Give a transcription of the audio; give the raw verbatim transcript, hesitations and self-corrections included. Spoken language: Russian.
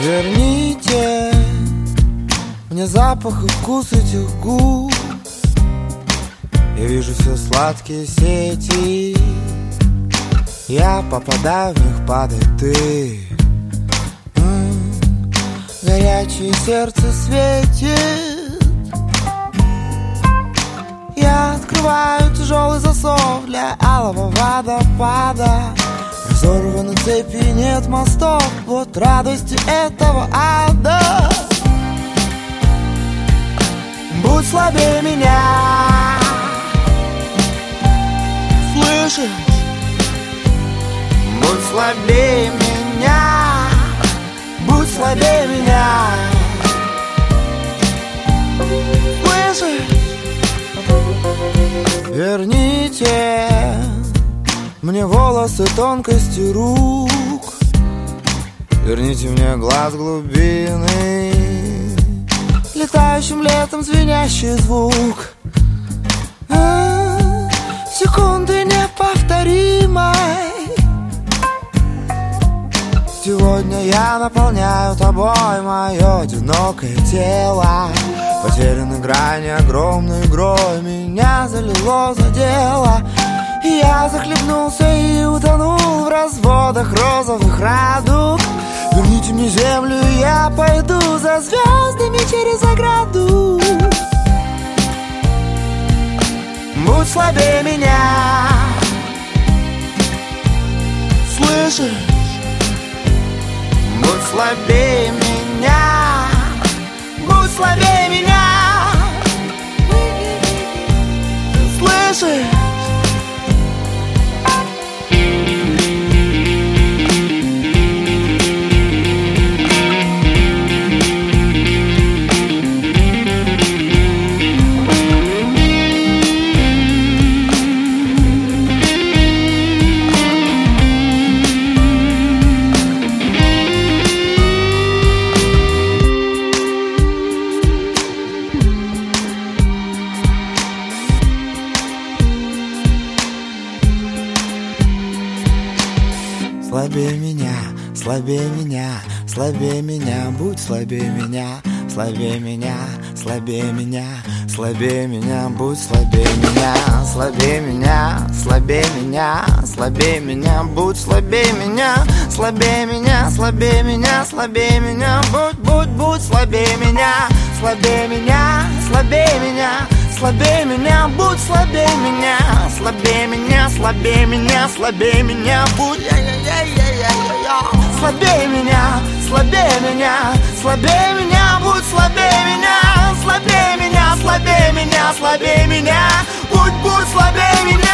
Верните мне запах и вкус этих губ. Я вижу все сладкие сети, я попадаю в них, падай ты. М-м, горячее сердце светит. Я открываю тяжелый засов для алого водопада. Разорваны цепи, нет мостов, вот радости этого ада. Будь слабее меня, слышишь? Будь слабее меня, будь слабее меня, слышишь? Верните мне волосы тонкости рук, верните мне глаз глубины, летающим летом звенящий звук. А, секунды неповторимой. Сегодня я наполняю тобой мое одинокое тело. Потеряны грани огромной игрой, меня залило, задело. И я захлебнулся и утонул в разводах розовых радуг. Верните мне землю, я пойду за звездами через ограду. Будь слабее меня, слышишь? Будь слабее меня, будь слабее меня, слышишь? Слабее меня, слабее меня, слабее меня, будь слабее меня, слабее меня, слабее меня, слабее меня, будь слабее меня, слабее меня, слабее меня, слабее меня, будь слабее меня, слабее меня, слабее меня, слабее меня, будь, будь, будь слабее меня, слабее меня, слабее меня. Слабее меня, будь слабее меня, слабее меня, слабее меня, слабее меня, будь слабее меня, слабее меня, слабее меня, будь слабее меня, слабее меня, слабее меня, слабее меня, будь, будь слабее меня.